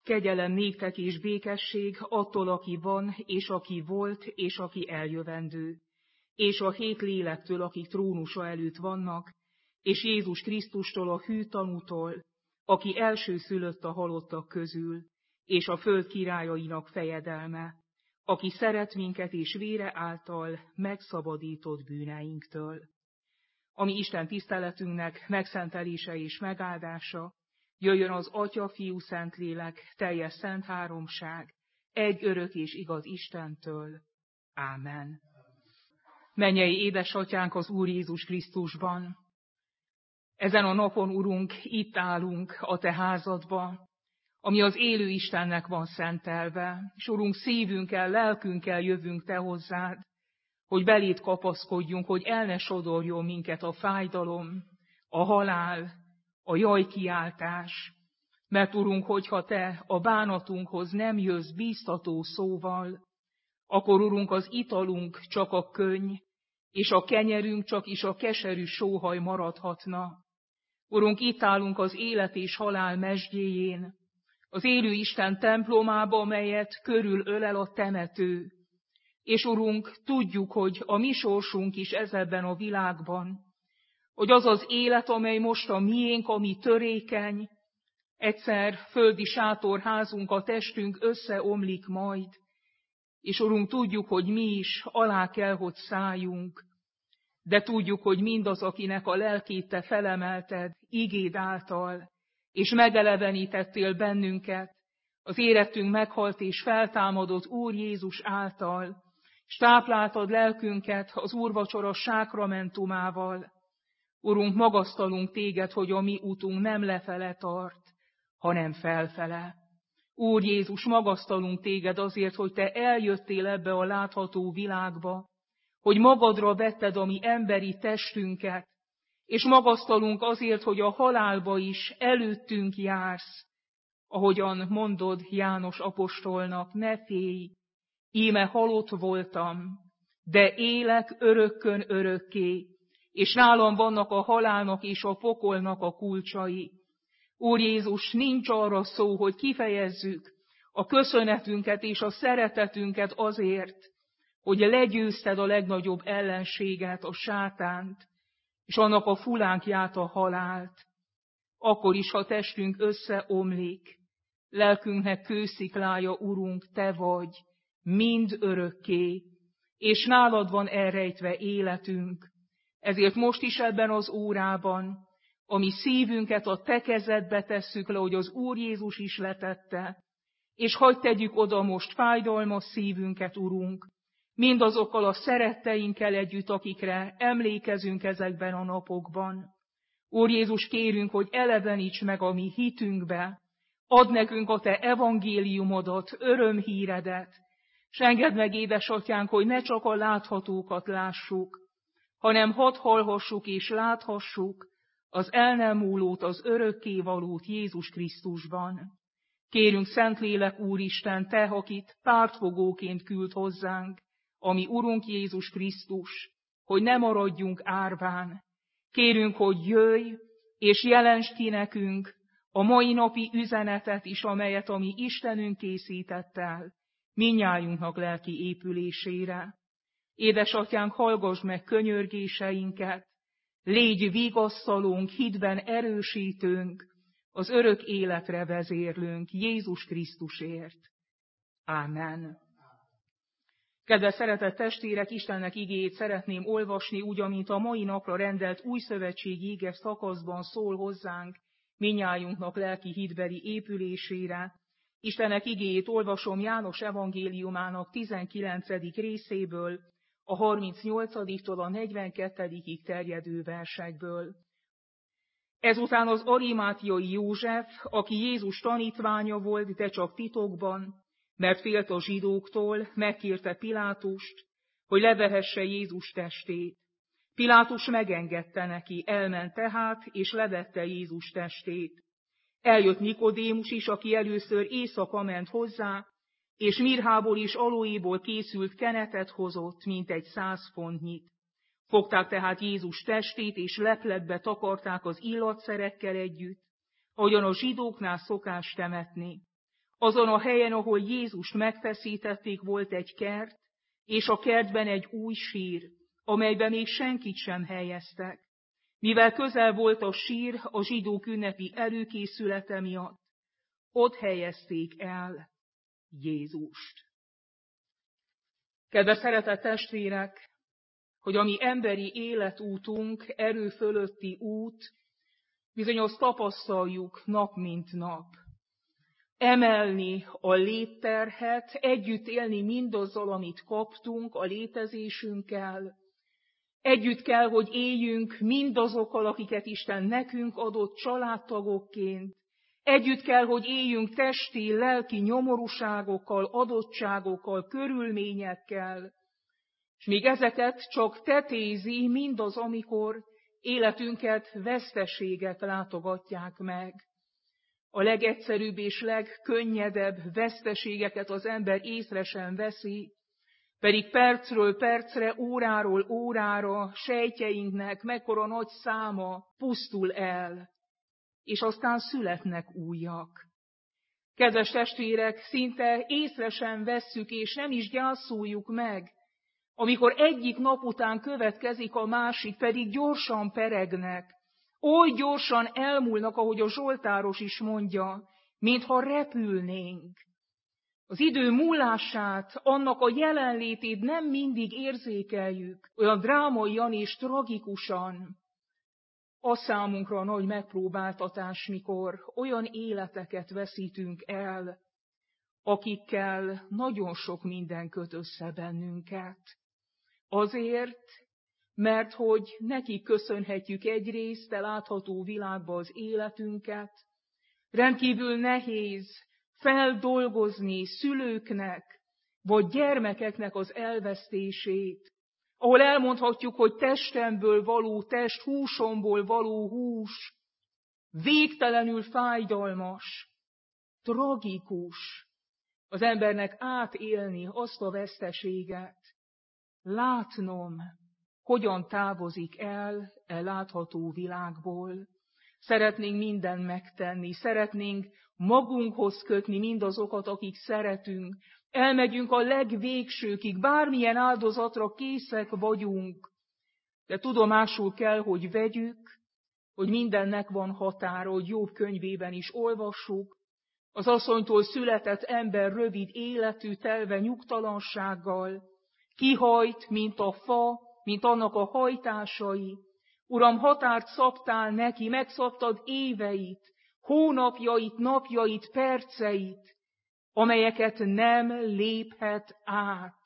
Kegyelem néktek és békesség attól, aki van, és aki volt, és aki eljövendő, és a 7 lélektől, akik trónusa előtt vannak, és Jézus Krisztustól, a hű tanútól, aki elsőszülött a halottak közül, és a föld királyainak fejedelme, aki szeret minket és vére által megszabadított bűneinktől. Ami Isten tiszteletünknek megszentelése és megáldása, jöjjön az Atya, Fiú, Szentlélek, teljes szent háromság, egy örök és igaz Istentől. Ámen. Mennyei édesatyánk az Úr Jézus Krisztusban! Ezen a napon, Urunk, itt állunk a Te házadba, ami az élő Istennek van szentelve, és Urunk, szívünkkel, lelkünkkel jövünk Te hozzád, hogy beléd kapaszkodjunk, hogy el ne sodorjon minket a fájdalom, a halál, a jajkiáltás. Mert Urunk, hogyha Te a bánatunkhoz nem jössz bíztató szóval, akkor Urunk, az italunk csak a könny, és a kenyerünk csak is a keserű sóhaj maradhatna. Urunk, itt állunk az élet és halál mesdjéjén, az élő Isten templomába, amelyet körül ölel a temető. És Urunk, tudjuk, hogy a mi sorsunk is ebben a világban, hogy az az élet, amely most a miénk, ami törékeny, egyszer földi sátorházunk, a testünk összeomlik majd, és Urunk, tudjuk, hogy mi is alá kell, hogy szálljunk, de tudjuk, hogy mindaz, akinek a lelkét Te felemelted igéd által, és megelevenítettél bennünket, az érettünk meghalt és feltámadott Úr Jézus által, és tápláltad lelkünket az úrvacsora sákramentumával. Urunk, magasztalunk Téged, hogy a mi útunk nem lefele tart, hanem felfele. Úr Jézus, magasztalunk Téged azért, hogy Te eljöttél ebbe a látható világba, hogy magadra vetted a mi emberi testünket, és magasztalunk azért, hogy a halálba is előttünk jársz, ahogyan mondod János apostolnak, ne félj, íme halott voltam, de élek örökkön örökké, és nálam vannak a halálnak és a pokolnak a kulcsai. Úr Jézus, nincs arra szó, hogy kifejezzük a köszönetünket és a szeretetünket azért, hogy legyőzted a legnagyobb ellenséget, a sátánt, és annak a fulánkját, a halált. Akkor is, ha testünk összeomlik, lelkünknek kősziklája, Urunk, Te vagy, mind örökké, és nálad van elrejtve életünk. Ezért most is ebben az órában, ami szívünket a Te kezedbe tesszük le, hogy az Úr Jézus is letette, és hadd tegyük oda most fájdalmas szívünket, Urunk, mindazokkal a szeretteinkkel együtt, akikre emlékezünk ezekben a napokban. Úr Jézus, kérünk, hogy eleveníts meg a mi hitünkbe, add nekünk a Te evangéliumodat, örömhíredet, s engedd meg, édesatyánk, hogy ne csak a láthatókat lássuk, hanem hadd hallhassuk és láthassuk az el nem múlót, az örökkévalót Jézus Krisztusban. Kérünk, Szentlélek Úristen, Te, akit pártfogóként küld hozzánk, ami Urunk Jézus Krisztus, hogy ne maradjunk árván. Kérünk, hogy jöjj, és jelensd ki nekünk a mai napi üzenetet is, amelyet a mi Istenünk készített el, mindnyájunknak lelki épülésére. Édesatyánk, hallgass meg könyörgéseinket, légy vigasztalónk, hitben erősítőnk, az örök életre vezérlőnk Jézus Krisztusért. Ámen. Kedves szeretett testvérek, Istennek igéjét szeretném olvasni, úgy, amint a mai napra rendelt újszövetségi ige szakaszban szól hozzánk, mindnyájunknak lelki hitbeli épülésére. Istennek igéjét olvasom János evangéliumának 19. részéből, a 38-tól a 42-ig terjedő versekből. Ezután az arimátiai József, aki Jézus tanítványa volt, de csak titokban, mert félt a zsidóktól, megkérte Pilátust, hogy levehesse Jézus testét. Pilátus megengedte neki, elment tehát, és levette Jézus testét. Eljött Nikodémus is, aki először éjszaka ment hozzá, és mirhából és aloéból készült kenetet hozott, mintegy 100 fontnyit. Fogták tehát Jézus testét, és lepletbe takarták az illatszerekkel együtt, ahogyan a zsidóknál szokás temetni. Azon a helyen, ahol Jézust megfeszítették, volt egy kert, és a kertben egy új sír, amelyben még senkit sem helyeztek. Mivel közel volt a sír a zsidók ünnepi előkészülete miatt, ott helyezték el Jézust. Kedves szeretett testvérek, hogy a mi emberi életútunk, erő fölötti út, bizony azt tapasztaljuk nap mint nap. Emelni a létterhet, együtt élni mindazzal, amit kaptunk a létezésünkkel. Együtt kell, hogy éljünk mindazokkal, akiket Isten nekünk adott családtagokként. Együtt kell, hogy éljünk testi, lelki nyomorúságokkal, adottságokkal, körülményekkel. És még ezeket csak tetézi mindaz, amikor életünket veszteségek látogatják meg. A legegyszerűbb és legkönnyedebb veszteségeket az ember észre sem veszi, pedig percről percre, óráról órára sejtjeinknek mekkora nagy száma pusztul el, és aztán születnek újak. Kedves testvérek, szinte észre sem vesszük, és nem is gyászoljuk meg, amikor egyik nap után következik a másik, pedig gyorsan peregnek, oly gyorsan elmúlnak, ahogy a zsoltáros is mondja, mintha repülnénk. Az idő múlását, annak a jelenlétét nem mindig érzékeljük, olyan drámaian és tragikusan. Az számunkra a nagy megpróbáltatás, mikor olyan életeket veszítünk el, akikkel nagyon sok minden köt össze bennünket. Azért, mert hogy nekik köszönhetjük egyrészt a látható világba az életünket, rendkívül nehéz feldolgozni szülőknek, vagy gyermekeknek az elvesztését, ahol elmondhatjuk, hogy testemből való test, húsomból való hús, végtelenül fájdalmas, tragikus az embernek átélni azt a veszteséget, látnom, hogyan távozik el e látható világból. Szeretnénk mindent megtenni, szeretnénk magunkhoz kötni mindazokat, akik szeretünk. Elmegyünk a legvégsőkig, bármilyen áldozatra készek vagyunk, de tudomásul kell, hogy vegyük, hogy mindennek van határa, hogy Jobb könyvében is olvassuk. Az asszonytól született ember rövid életű, telve nyugtalansággal, kihajt, mint a fa, mint annak a hajtásai. Uram, határt szabtál neki, megszabtad éveit, hónapjait, napjait, perceit, amelyeket nem léphet át.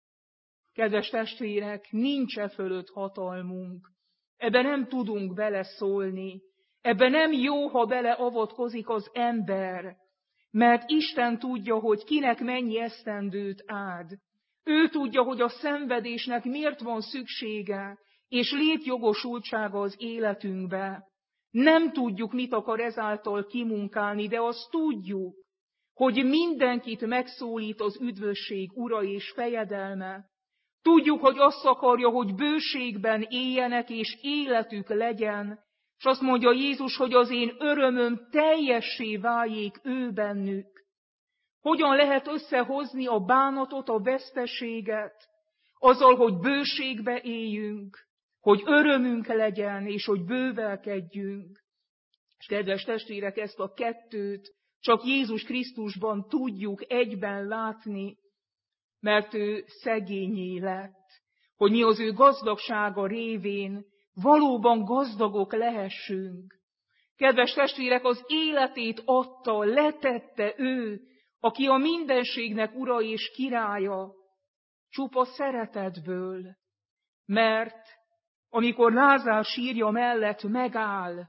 Kedves testvérek, nincs e fölött hatalmunk, ebbe nem tudunk beleszólni, ebbe nem jó, ha beleavatkozik az ember, mert Isten tudja, hogy kinek mennyi esztendőt áld. Ő tudja, hogy a szenvedésnek miért van szüksége, és létjogosultsága az életünkbe. Nem tudjuk, mit akar ezáltal kimunkálni, de azt tudjuk, hogy mindenkit megszólít az üdvösség ura és fejedelme. Tudjuk, hogy azt akarja, hogy bőségben éljenek, és életük legyen, és azt mondja Jézus, hogy az én örömöm teljessé váljék ő bennük. Hogyan lehet összehozni a bánatot, a veszteséget, azzal, hogy bőségbe éljünk, hogy örömünk legyen, és hogy bővelkedjünk. És kedves testvérek, ezt a kettőt csak Jézus Krisztusban tudjuk egyben látni, mert ő szegényé lett, hogy mi az ő gazdagsága révén valóban gazdagok lehessünk. Kedves testvérek, az életét adta, letette ő, aki a mindenségnek ura és királya, csupa szeretetből, mert amikor Lázár sírja mellett megáll,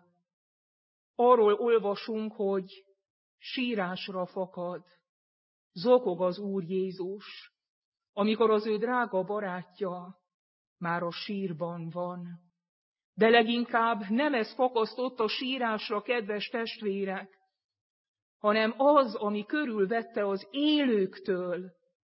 arról olvasunk, hogy sírásra fakad, zokog az Úr Jézus, amikor az ő drága barátja már a sírban van. De leginkább nem ez fakasztott a sírásra, kedves testvérek, hanem az, ami körülvette az élőktől.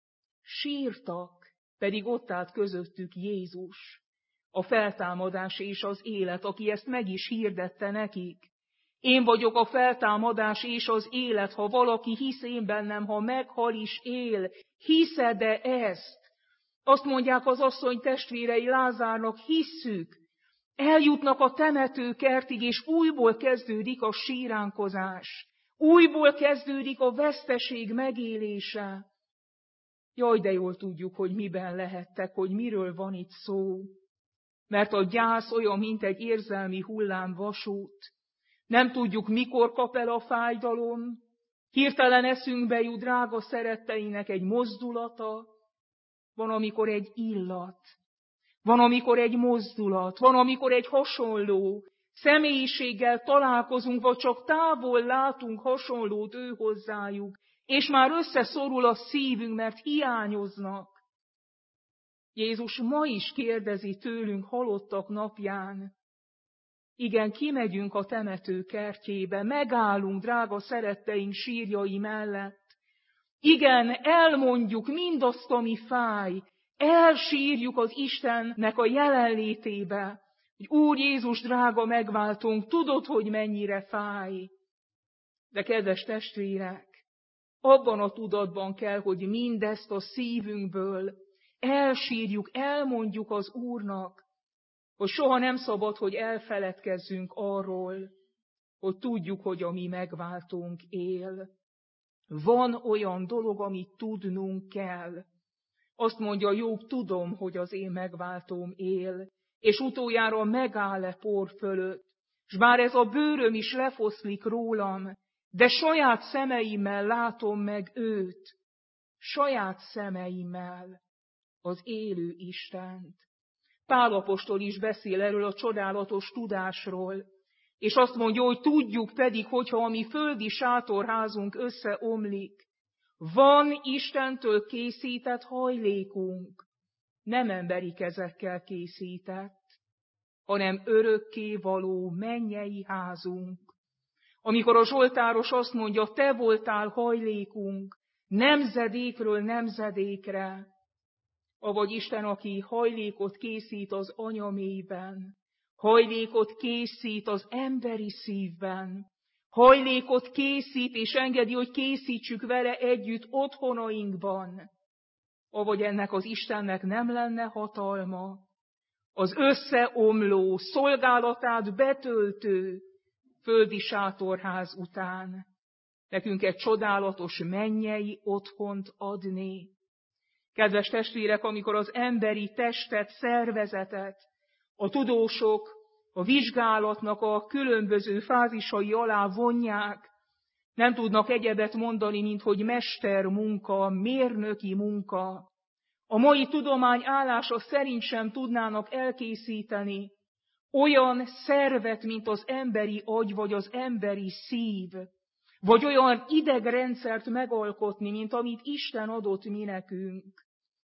Sírtak, pedig ott állt közöttük Jézus, a feltámadás és az élet, aki ezt meg is hirdette nekik. Én vagyok a feltámadás és az élet, ha valaki hisz én bennem, ha meghal is él. Hiszed-e ezt? Azt mondják az asszony testvérei Lázárnak, hisszük. Eljutnak a temetőkertig, és újból kezdődik a síránkozás. Újból kezdődik a veszteség megélése. Jaj, de jól tudjuk, hogy miben lehettek, hogy miről van itt szó. Mert a gyász olyan, mint egy érzelmi hullám vasút. Nem tudjuk, mikor kap el a fájdalom. Hirtelen eszünkbe jut drága szeretteinek egy mozdulata. Van, amikor egy illat. Van, amikor egy mozdulat. Van, amikor egy hasonló személyiséggel találkozunk, vagy csak távol látunk hasonlót ő hozzájuk. És már összeszorul a szívünk, mert hiányoznak. Jézus ma is kérdezi tőlünk halottak napján. Igen, kimegyünk a temető kertjébe, megállunk drága szeretteink sírjai mellett. Igen, elmondjuk mindazt, ami fáj, elsírjuk az Istennek a jelenlétébe, hogy Úr Jézus drága megváltónk, tudod, hogy mennyire fáj. De kedves testvérek, abban a tudatban kell, hogy mindezt a szívünkből elsírjuk, elmondjuk az Úrnak, hogy soha nem szabad, hogy elfeledkezzünk arról, hogy tudjuk, hogy a mi megváltónk él. Van olyan dolog, amit tudnunk kell. Azt mondja Jobb, tudom, hogy az én megváltóm él, és utoljára megáll-e por fölött, s bár ez a bőröm is lefoszlik rólam, de saját szemeimmel látom meg őt, saját szemeimmel, az élő Istent. Pál apostol is beszél erről a csodálatos tudásról, és azt mondja, hogy tudjuk pedig, hogyha a mi földi sátorházunk összeomlik, van Istentől készített hajlékunk, nem emberi kezekkel készített, hanem örökké való mennyei házunk. Amikor a zsoltáros azt mondja, te voltál hajlékunk, nemzedékről nemzedékre, avagy Isten, aki hajlékot készít az anyamélyben, hajlékot készít az emberi szívben, hajlékot készít és engedi, hogy készítsük vele együtt otthonainkban, avagy ennek az Istennek nem lenne hatalma, az összeomló, szolgálatát betöltő földi sátorház után nekünk egy csodálatos mennyei otthont adni. Kedves testvérek, amikor az emberi testet, szervezetet, a tudósok a vizsgálatnak a különböző fázisai alá vonják, nem tudnak egyebet mondani, mint hogy mestermunka, mérnöki munka. A mai tudomány állása szerint sem tudnának elkészíteni olyan szervet, mint az emberi agy, vagy az emberi szív, vagy olyan idegrendszert megalkotni, mint amit Isten adott mi nekünk.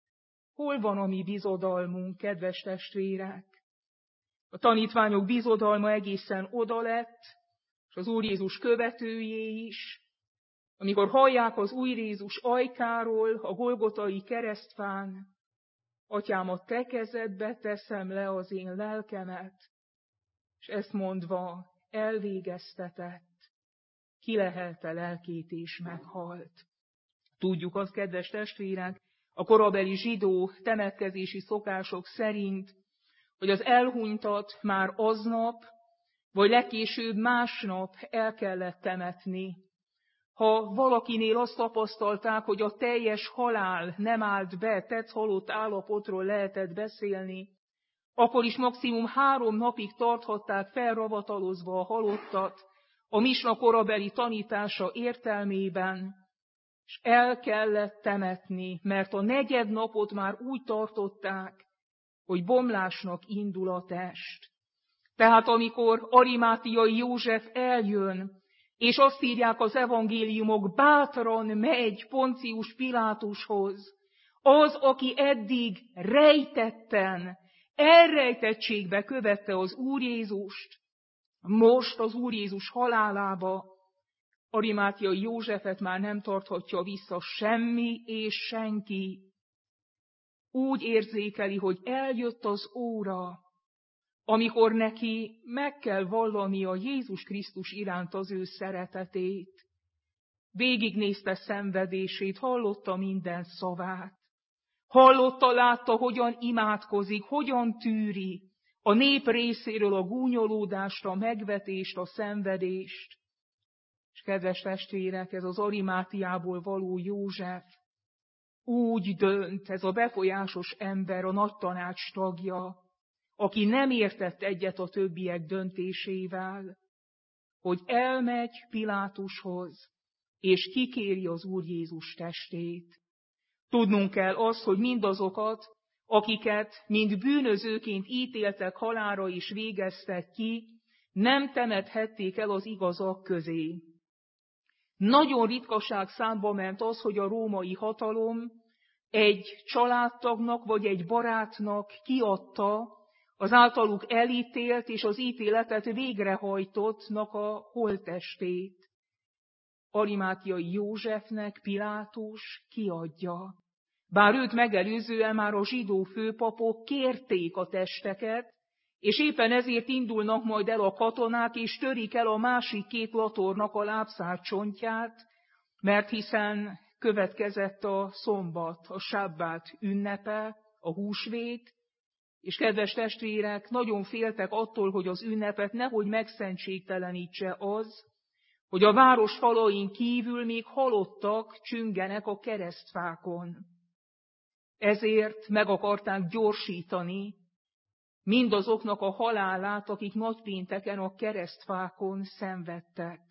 Hol van a mi bizodalmunk, kedves testvérek? A tanítványok bizodalma egészen oda lett, és az Úr Jézus követőjé is, amikor hallják az Úr Jézus ajkáról, a golgotai keresztfán, Atyám, a te kezedbe teszem le az én lelkemet, és ezt mondva elvégeztetett, kilehelte lelkét és meghalt. Tudjuk azt, kedves testvérek, a korabeli zsidó temetkezési szokások szerint, hogy az elhunytat már aznap, vagy legkésőbb másnap el kellett temetni. Ha valakinél azt tapasztalták, hogy a teljes halál nem állt be, tetszhalott állapotról lehetett beszélni, akkor is maximum 3 napig tarthatták felravatalozva a halottat, a misna korabeli tanítása értelmében, és el kellett temetni, mert a 4. napot már úgy tartották, hogy bomlásnak indul a test. Tehát amikor Arimátiai József eljön, és azt írják az evangéliumok, bátran megy Poncius Pilátushoz, az, aki eddig rejtetten, elrejtettségbe követte az Úr Jézust, most az Úr Jézus halálába, Arimátiai Józsefet már nem tarthatja vissza semmi és senki. Úgy érzékeli, hogy eljött az óra, amikor neki meg kell vallania Jézus Krisztus iránt az ő szeretetét. Végignézte szenvedését, hallotta minden szavát. Hallotta, látta, hogyan imádkozik, hogyan tűri a nép részéről a gúnyolódást, a megvetést, a szenvedést. És kedves testvérek, ez az Arimátiából való József úgy dönt, ez a befolyásos ember, a nagy tanács tagja, aki nem értett egyet a többiek döntésével, hogy elmegy Pilátushoz, és kikéri az Úr Jézus testét. Tudnunk kell azt, hogy mindazokat, akiket mind bűnözőként ítéltek halálra és végeztek ki, nem temethették el az igazak közé. Nagyon ritkaság számba ment az, hogy a római hatalom egy családtagnak vagy egy barátnak kiadta az általuk elítélt és az ítéletet végrehajtottnak a holttestét. Arimátiai Józsefnek Pilátus kiadja. Bár őt megelőzően már a zsidó főpapok kérték a testeket, és éppen ezért indulnak majd el a katonák, és törik el a másik két latornak a lábszár csontját, mert hiszen következett a szombat, a sabbát ünnepe, a húsvét, és kedves testvérek, nagyon féltek attól, hogy az ünnepet nehogy megszentségtelenítse az, hogy a város falain kívül még halottak csüngenek a keresztfákon. Ezért meg akarták gyorsítani mindazoknak a halálát, akik nagypénteken a keresztfákon szenvedtek.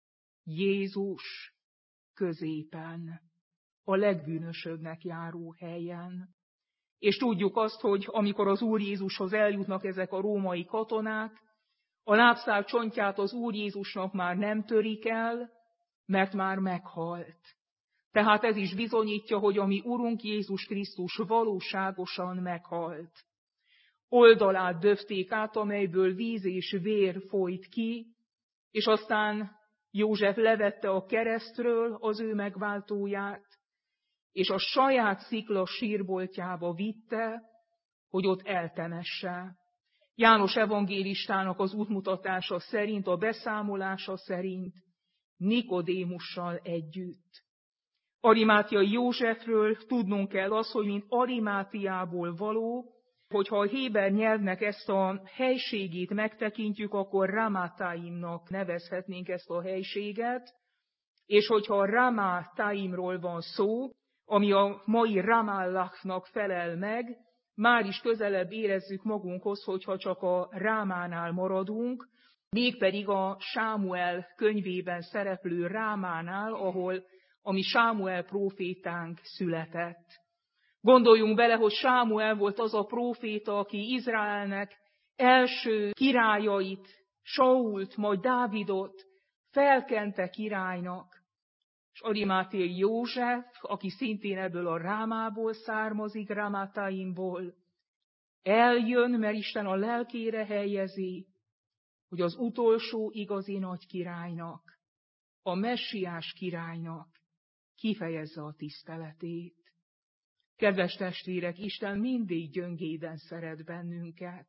Jézus középen, a legbűnösöbbnek járó helyen. És tudjuk azt, hogy amikor az Úr Jézushoz eljutnak ezek a római katonák, a lábszár csontját az Úr Jézusnak már nem törik el, mert már meghalt. Tehát ez is bizonyítja, hogy a mi Urunk Jézus Krisztus valóságosan meghalt. Oldalát döfték át, amelyből víz és vér folyt ki, és aztán József levette a keresztről az ő megváltóját, és a saját szikla sírboltjába vitte, hogy ott eltemesse. János evangélistának az útmutatása szerint, a beszámolása szerint Nikodémussal együtt. Arimátiai Józsefről tudnunk kell az, hogy mint Arimátiából való, hogyha a héber nyelvnek ezt a helységét megtekintjük, akkor Ramátáimnak nevezhetnénk ezt a helységet, és hogyha a Ramátáimról van szó, ami a mai Ramallahnak felel meg, már is közelebb érezzük magunkhoz, hogyha csak a Rámánál maradunk, mégpedig a Sámuel könyvében szereplő Rámánál, ahol a mi Sámuel prófétánk született. Gondoljunk bele, hogy Sámuel volt az a próféta, aki Izraelnek első királyait, Sault, majd Dávidot felkente királynak. És Arimátiai József, aki szintén ebből a Rámából származik, Ramátáimból, eljön, mert Isten a lelkére helyezi, hogy az utolsó igazi nagy királynak, a messiás királynak kifejezze a tiszteletét. Kedves testvérek, Isten mindig gyöngéden szeret bennünket.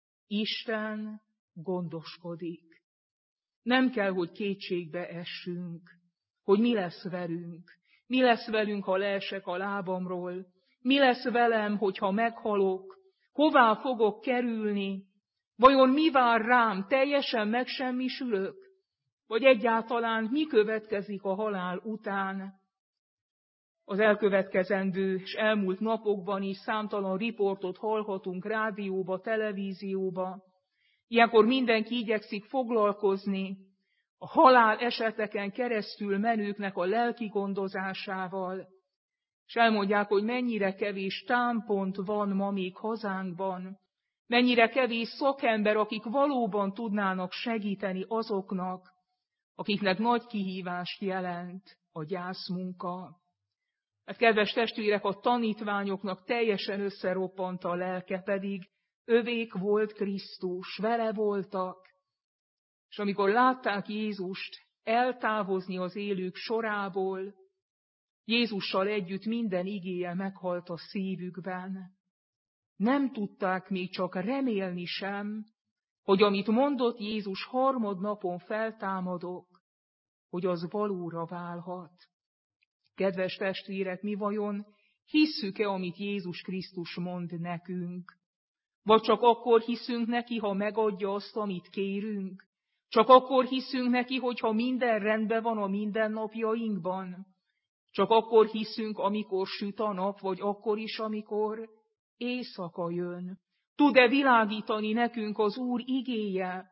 Isten gondoskodik. Nem kell, hogy kétségbe essünk, hogy mi lesz velünk. Mi lesz velünk, ha leesek a lábamról? Mi lesz velem, hogyha meghalok? Hová fogok kerülni? Vajon mi vár rám? Teljesen megsemmisülök? Vagy egyáltalán mi következik a halál után? Az elkövetkezendő és elmúlt napokban is számtalan riportot hallhatunk rádióba, televízióba. Ilyenkor mindenki igyekszik foglalkozni a halál eseteken keresztül menőknek a lelki gondozásával, és elmondják, hogy mennyire kevés támpont van ma még hazánkban, mennyire kevés szakember, akik valóban tudnának segíteni azoknak, akiknek nagy kihívást jelent a gyászmunka. Hát kedves testvérek, a tanítványoknak teljesen összeroppant a lelke, pedig övék volt Krisztus, vele voltak. És amikor látták Jézust eltávozni az élők sorából, Jézussal együtt minden igéje meghalt a szívükben. Nem tudták még csak remélni sem, hogy amit mondott Jézus, harmadnapon feltámadok, hogy az valóra válhat. Kedves testvérek, mi vajon hisszük-e, amit Jézus Krisztus mond nekünk? Vagy csak akkor hiszünk neki, ha megadja azt, amit kérünk? Csak akkor hiszünk neki, hogyha minden rendben van a mindennapjainkban? Csak akkor hiszünk, amikor süt a nap, vagy akkor is, amikor éjszaka jön? Tud-e világítani nekünk az Úr igéje?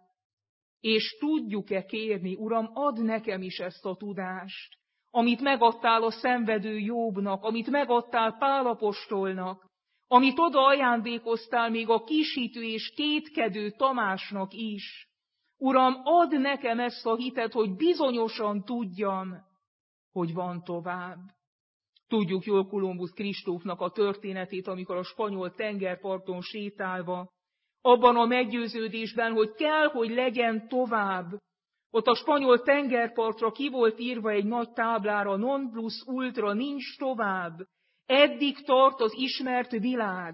És tudjuk-e kérni, Uram, add nekem is ezt a tudást, amit megadtál a szenvedő Jobbnak, amit megadtál Pál apostolnak, amit oda ajándékoztál még a kisítő és kétkedő Tamásnak is. Uram, add nekem ezt a hitet, hogy bizonyosan tudjam, hogy van tovább. Tudjuk jól Kolumbusz Kristófnak a történetét, amikor a spanyol tengerparton sétálva, abban a meggyőződésben, hogy kell, hogy legyen tovább. Ott a spanyol tengerpartra ki volt írva egy nagy táblára, non plus ultra, nincs tovább. Eddig tart az ismert világ.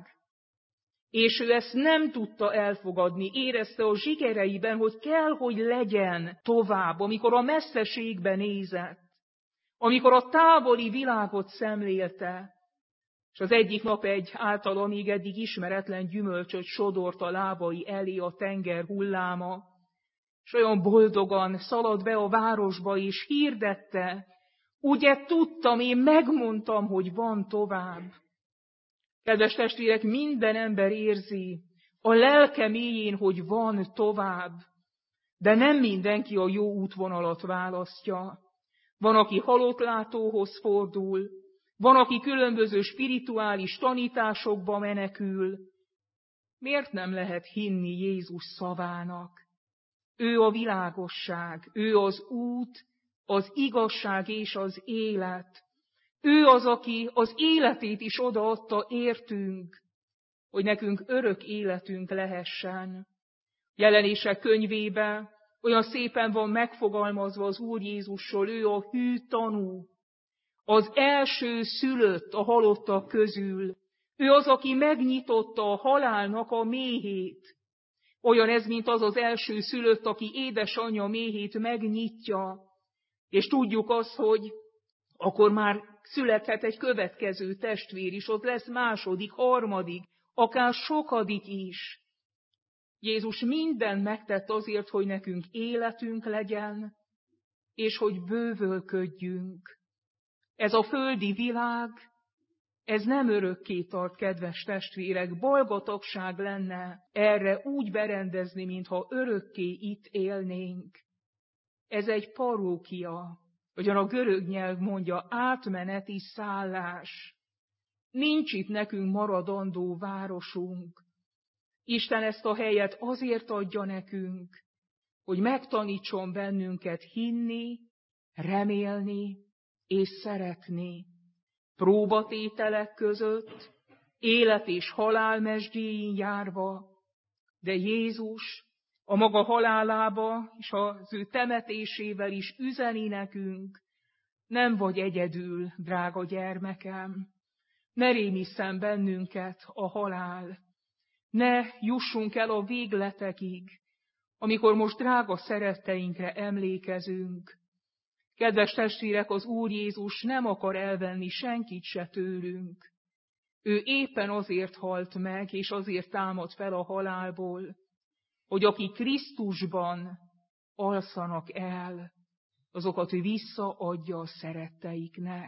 És ő ezt nem tudta elfogadni, érezte a zsigereiben, hogy kell, hogy legyen tovább, amikor a messzeségbe nézett, amikor a távoli világot szemlélte, és az egyik nap egy általa még eddig ismeretlen gyümölcsöt sodort a lábai elé a tenger hulláma, és olyan boldogan szaladt be a városba, és hirdette, ugye tudtam, én megmondtam, hogy van tovább. Kedves testvérek, minden ember érzi a lelke mélyén, hogy van tovább, de nem mindenki a jó útvonalat választja. Van, aki halottlátóhoz fordul, van, aki különböző spirituális tanításokba menekül. Miért nem lehet hinni Jézus szavának? Ő a világosság, ő az út, az igazság és az élet. Ő az, aki az életét is odaadta értünk, hogy nekünk örök életünk lehessen. Jelenések könyvébe olyan szépen van megfogalmazva az Úr Jézusról, ő a hű tanú, az első szülött a halottak közül. Ő az, aki megnyitotta a halálnak a méhét. Olyan ez, mint az az első szülött, aki édesanyja méhét megnyitja. És tudjuk azt, hogy akkor már születhet egy következő testvér is, ott lesz második, harmadik, akár sokadik is. Jézus mindent megtett azért, hogy nekünk életünk legyen, és hogy bővölködjünk. Ez a földi világ, ez nem örökké tart, kedves testvérek, balgatagság lenne erre úgy berendezni, mintha örökké itt élnénk. Ez egy parókia, hogyan a görög nyelv mondja, átmeneti szállás. Nincs itt nekünk maradandó városunk. Isten ezt a helyet azért adja nekünk, hogy megtanítson bennünket hinni, remélni és szeretni. Próbatételek között, élet és halál mesdjéjén járva, de Jézus a maga halálába és az ő temetésével is üzeni nekünk, nem vagy egyedül, drága gyermekem, ne rémisszen bennünket a halál, ne jussunk el a végletekig, amikor most drága szeretteinkre emlékezünk. Kedves testvérek, az Úr Jézus nem akar elvenni senkit se tőlünk. Ő éppen azért halt meg, és azért támad fel a halálból, hogy akik Krisztusban alszanak el, azokat ő visszaadja a szeretteiknek.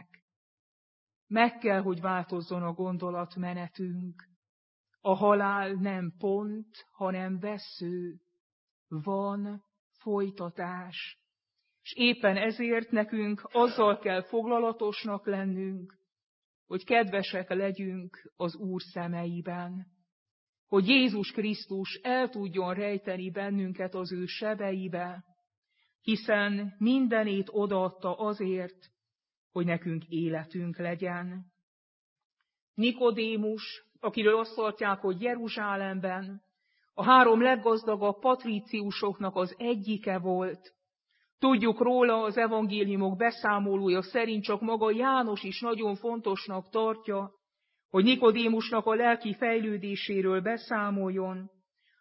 Meg kell, hogy változzon a gondolatmenetünk. A halál nem pont, hanem vessző. Van folytatás. És éppen ezért nekünk azzal kell foglalatosnak lennünk, hogy kedvesek legyünk az Úr szemeiben. Hogy Jézus Krisztus el tudjon rejteni bennünket az ő sebeibe, hiszen mindenét odaadta azért, hogy nekünk életünk legyen. Nikodémus, akiről azt mondják, hogy Jeruzsálemben a 3 leggazdagabb patríciusoknak az egyike volt. Tudjuk róla, az evangéliumok beszámolója szerint csak maga János is nagyon fontosnak tartja, hogy Nikodémusnak a lelki fejlődéséről beszámoljon.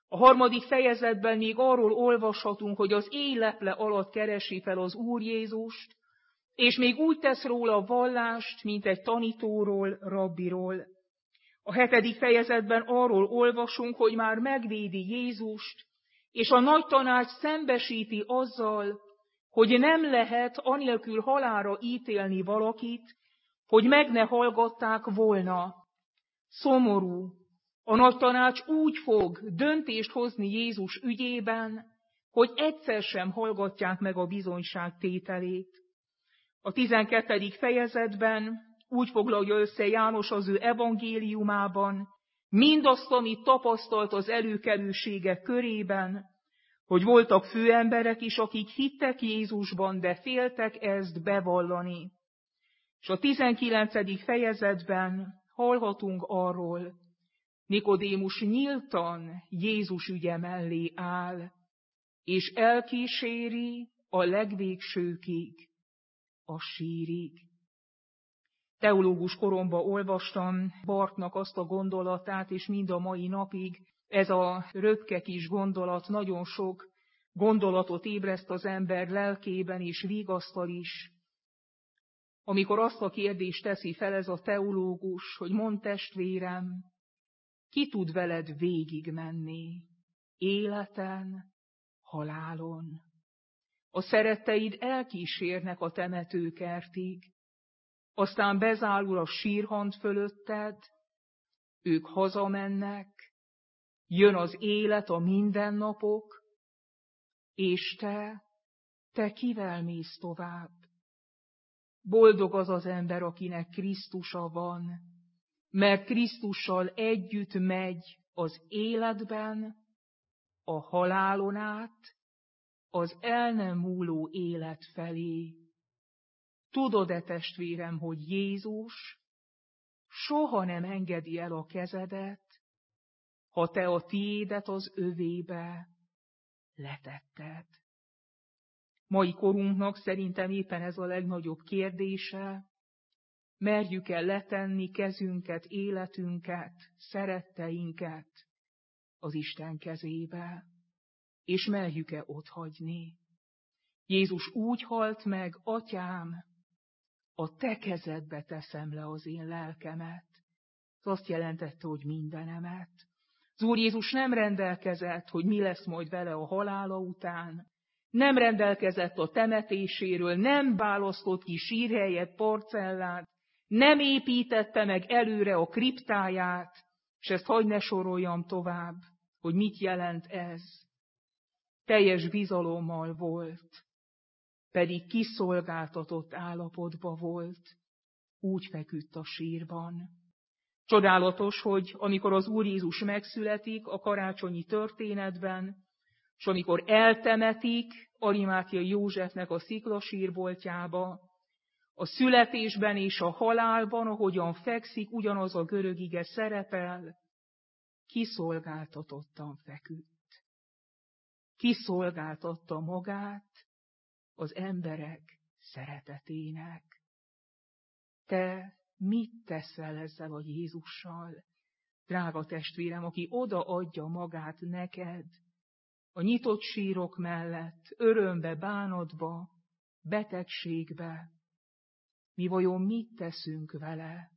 A 3. fejezetben még arról olvashatunk, hogy az éjleple alatt keresi fel az Úr Jézust, és még úgy tesz róla vallást, mint egy tanítóról, rabbiról. A 7. fejezetben arról olvasunk, hogy már megvédi Jézust, és a nagy tanács szembesíti azzal, hogy nem lehet anélkül halálra ítélni valakit, hogy meg ne hallgatták volna. Szomorú. A nagy tanács úgy fog döntést hozni Jézus ügyében, hogy egyszer sem hallgatják meg a bizonyságtételét. A 12. fejezetben úgy foglalja össze János az ő evangéliumában mindazt, amit tapasztalt az előkelőségek körében, hogy voltak főemberek is, akik hittek Jézusban, de féltek ezt bevallani. És a 19. fejezetben hallhatunk arról, Nikodémus nyíltan Jézus ügye mellé áll, és elkíséri a legvégsőkig, a sírig. Teológus koromban olvastam Barthnak azt a gondolatát, és mind a mai napig ez a röpke kis gondolat nagyon sok gondolatot ébreszt az ember lelkében, és vigasztal is. Amikor azt a kérdést teszi fel ez a teológus, hogy mondd testvérem, ki tud veled végigmenni, életen, halálon? A szeretteid elkísérnek a temetőkertig, aztán bezárul a sírhant fölötted, ők hazamennek, jön az élet, a mindennapok, és te kivel mész tovább? Boldog az az ember, akinek Krisztusa van, mert Krisztussal együtt megy az életben, a halálon át, az el nem múló élet felé. Tudod-e, testvérem, hogy Jézus soha nem engedi el a kezedet, ha te a tiédet az övébe letetted? Mai korunknak szerintem éppen ez a legnagyobb kérdése, merjük-e letenni kezünket, életünket, szeretteinket az Isten kezébe, és merjük-e otthagyni? Jézus úgy halt meg, Atyám, a te kezedbe teszem le az én lelkemet. Ez azt jelentette, hogy mindenemet. Az Úr Jézus nem rendelkezett, hogy mi lesz majd vele a halála után, nem rendelkezett a temetéséről, nem választott ki sírhelyet, parcellát, nem építette meg előre a kriptáját, és ezt hadd ne soroljam tovább, hogy mit jelent ez. Teljes bizalommal volt, pedig kiszolgáltatott állapotban volt, úgy feküdt a sírban. Csodálatos, hogy amikor az Úr Jézus megszületik a karácsonyi történetben, és amikor eltemetik Arimátiai Józsefnek a sziklasírboltjába, a születésben és a halálban, ahogyan fekszik, ugyanaz a görög ige szerepel, kiszolgáltatottan feküdt. Kiszolgáltatta magát az emberek szeretetének. Te mit teszel ezzel a Jézussal, drága testvérem, aki odaadja magát neked, a nyitott sírok mellett, örömbe, bánatba, betegségbe? Mi vajon mit teszünk vele?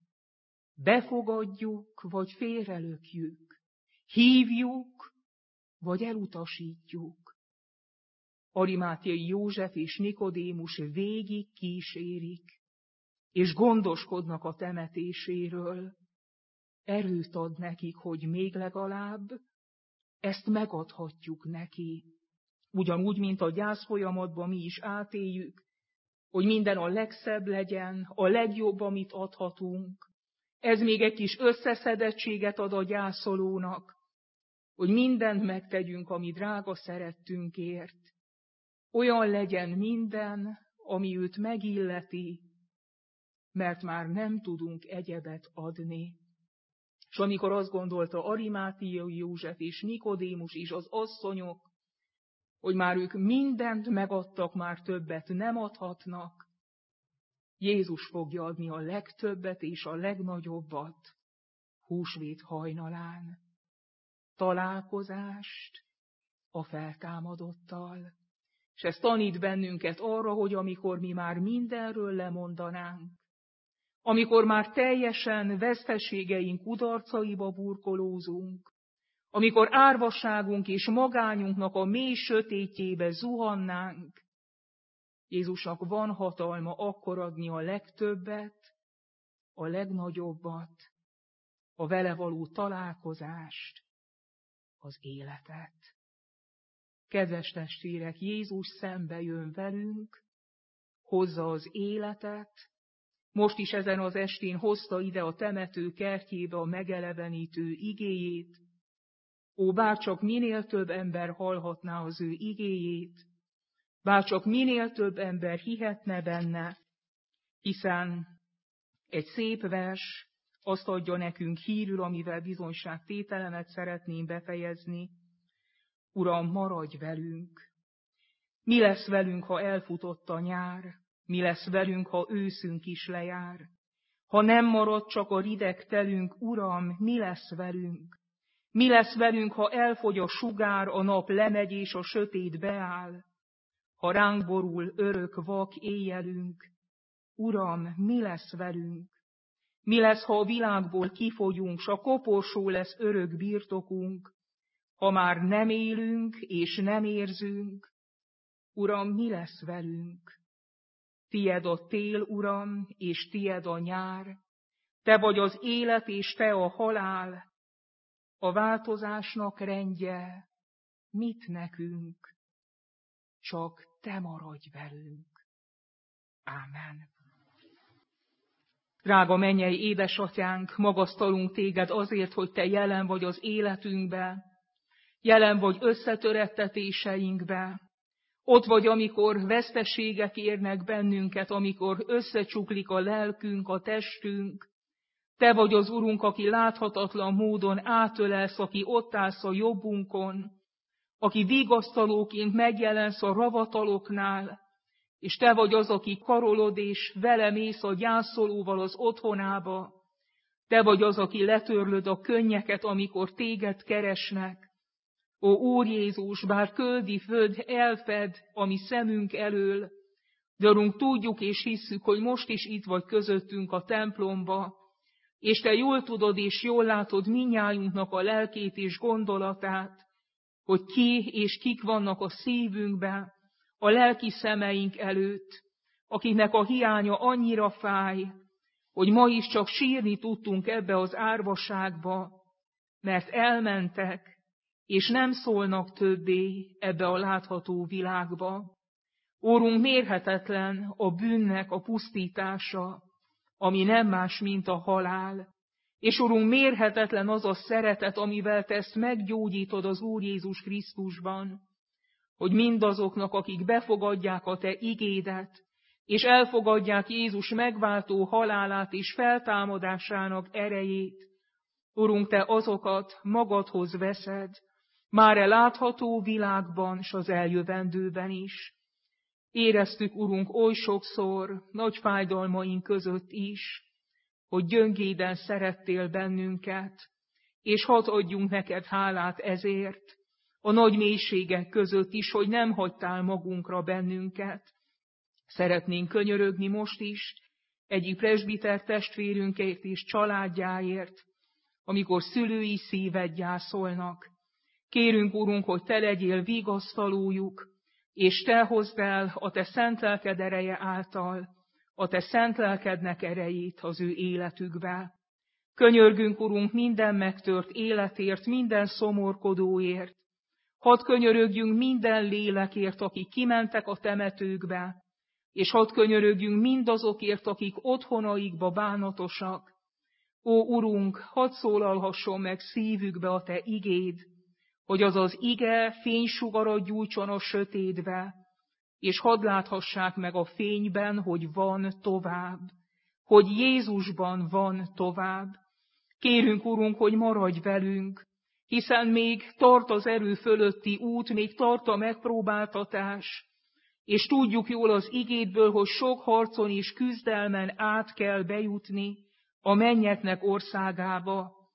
Befogadjuk, vagy félrelökjük? Hívjuk, vagy elutasítjuk? Arimátiai József és Nikodémus végig kísérik, és gondoskodnak a temetéséről. Erőt ad nekik, hogy még legalább ezt megadhatjuk neki. Ugyanúgy, mint a gyász folyamatban mi is átéljük, hogy minden a legszebb legyen, a legjobb, amit adhatunk. Ez még egy kis összeszedettséget ad a gyászolónak, hogy mindent megtegyünk, ami drága szerettünkért. Olyan legyen minden, ami őt megilleti, mert már nem tudunk egyebet adni. És amikor azt gondolta Arimátiai József és Nikodémus is, az asszonyok, hogy már ők mindent megadtak, már többet nem adhatnak, Jézus fogja adni a legtöbbet és a legnagyobbat húsvét hajnalán. találkozást a feltámadottal. És ez tanít bennünket arra, hogy amikor mi már mindenről lemondanánk, amikor már teljesen veszteségeink kudarcaiba burkolózunk, amikor árvasságunk és magányunknak a mély sötétjébe zuhannánk, Jézusnak van hatalma akkor adni a legtöbbet, a legnagyobbat, a vele való találkozást, az életet. Kedves testvérek, Jézus szembe jön velünk, hozza az életet, most is ezen az estén hozta ide a temető kertjébe a megelevenítő igéjét. Ó, bárcsak minél több ember hallhatná az ő igéjét, bárcsak minél több ember hihetne benne, hiszen egy szép vers azt adja nekünk hírül, amivel bizonyságtételemet szeretném befejezni. Uram, maradj velünk! Mi lesz velünk, ha elfutott a nyár? Mi lesz velünk, ha őszünk is lejár? Ha nem marad csak a rideg telünk, Uram, mi lesz velünk? Mi lesz velünk, ha elfogy a sugár, a nap lemegy és a sötét beáll? Ha ránk borul örök vak éjjelünk, Uram, mi lesz velünk? Mi lesz, ha a világból kifogyunk, s a koporsó lesz örök birtokunk? Ha már nem élünk és nem érzünk, Uram, mi lesz velünk? Tied a tél, Uram, és tied a nyár, te vagy az élet és te a halál, a változásnak rendje, mit nekünk? Csak te maradj velünk. Ámen. Drága mennyei édesatyánk, magasztalunk téged azért, hogy te jelen vagy az életünkbe, jelen vagy összetörettetéseinkbe. Ott vagy, amikor veszteségek érnek bennünket, amikor összecsuklik a lelkünk, a testünk. Te vagy az Urunk, aki láthatatlan módon átölelsz, aki ott állsz a jobbunkon, aki vigasztalóként megjelensz a ravataloknál, és te vagy az, aki karolod, és vele mész a gyászolóval az otthonába. Te vagy az, aki letörlöd a könnyeket, amikor téged keresnek. Ó, Úr Jézus, bár köldi föld elfed a mi szemünk elől, de Urunk, tudjuk és hisszük, hogy most is itt vagy közöttünk a templomba, és te jól tudod és jól látod mindnyájunknak a lelkét és gondolatát, hogy ki és kik vannak a szívünkben, a lelki szemeink előtt, akiknek a hiánya annyira fáj, hogy ma is csak sírni tudtunk ebbe az árvaságba, mert elmentek, és nem szólnak többé ebbe a látható világba. Úrunk, mérhetetlen a bűnnek a pusztítása, ami nem más, mint a halál. És Urunk, mérhetetlen az a szeretet, amivel te ezt meggyógyítod az Úr Jézus Krisztusban, hogy mindazoknak, akik befogadják a te igédet, és elfogadják Jézus megváltó halálát és feltámadásának erejét, Urunk, te azokat magadhoz veszed, már a látható világban, s az eljövendőben is. Éreztük, Urunk, oly sokszor, nagy fájdalmaink között is, hogy gyöngéden szerettél bennünket, és hadd adjunk neked hálát ezért, a nagy mélységek között is, hogy nem hagytál magunkra bennünket. Szeretnénk könyörögni most is egyik presbiter testvérünkért és családjáért, amikor szülői szíved gyászolnak. Kérünk, Urunk, hogy te legyél vigasztalójuk, és te hozd el a te szent lelked ereje által a te szent lelkednek erejét az ő életükbe. Könyörgünk, Urunk, minden megtört életért, minden szomorkodóért. Hadd könyörögjünk minden lélekért, akik kimentek a temetőkbe, és hadd könyörögjünk mindazokért, akik otthonaikba bánatosak. Ó, Urunk, hadd szólalhasson meg szívükbe a te igéd, hogy az az ige fénysugarat gyújtson a sötétbe, és hadd láthassák meg a fényben, hogy van tovább, hogy Jézusban van tovább. Kérünk, Urunk, hogy maradj velünk, hiszen még tart az erő fölötti út, még tart a megpróbáltatás, és tudjuk jól az igédből, hogy sok harcon és küzdelmen át kell bejutni a mennyeknek országába.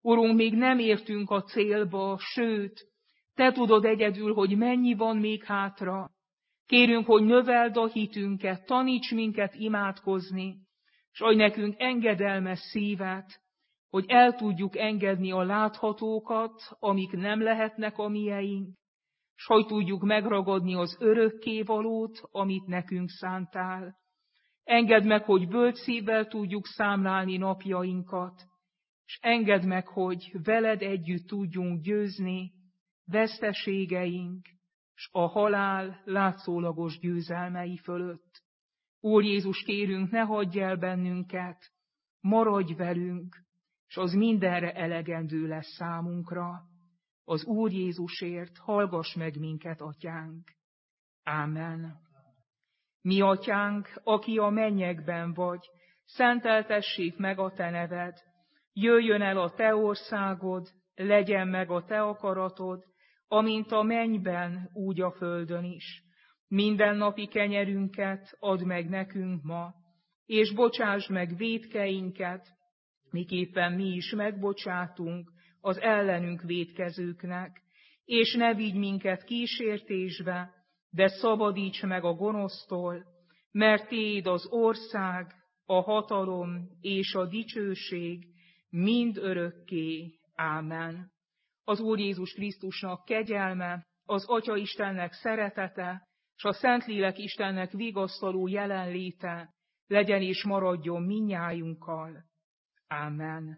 Urunk, még nem értünk a célba, sőt, Te tudod egyedül, hogy mennyi van még hátra. Kérünk, hogy növeld a hitünket, taníts minket imádkozni, s adj nekünk engedelmes szívet, hogy el tudjuk engedni a láthatókat, amik nem lehetnek a mieink, s hogy tudjuk megragadni az örökkévalót, amit nekünk szántál. Engedd meg, hogy bölcs szívvel tudjuk számlálni napjainkat, s engedd meg, hogy veled együtt tudjunk győzni veszteségeink, s a halál látszólagos győzelmei fölött. Úr Jézus, kérünk, ne hagyj el bennünket, maradj velünk, s az mindenre elegendő lesz számunkra. Az Úr Jézusért hallgass meg minket, Atyánk. Ámen. Mi, Atyánk, aki a mennyekben vagy, szenteltessék meg a Te neved, jöjjön el a Te országod, legyen meg a Te akaratod, amint a mennyben, úgy a földön is. Mindennapi kenyerünket add meg nekünk ma, és bocsásd meg vétkeinket, miképpen mi is megbocsátunk az ellenünk vétkezőknek, és ne vigy minket kísértésbe, de szabadíts meg a gonosztól, mert Tiéd az ország, a hatalom és a dicsőség mind örökké. Ámen. Az Úr Jézus Krisztusnak kegyelme, az Atya Istennek szeretete, s a Szentlélek Istennek vigasztaló jelenléte legyen és maradjon mindnyájunkkal. Ámen.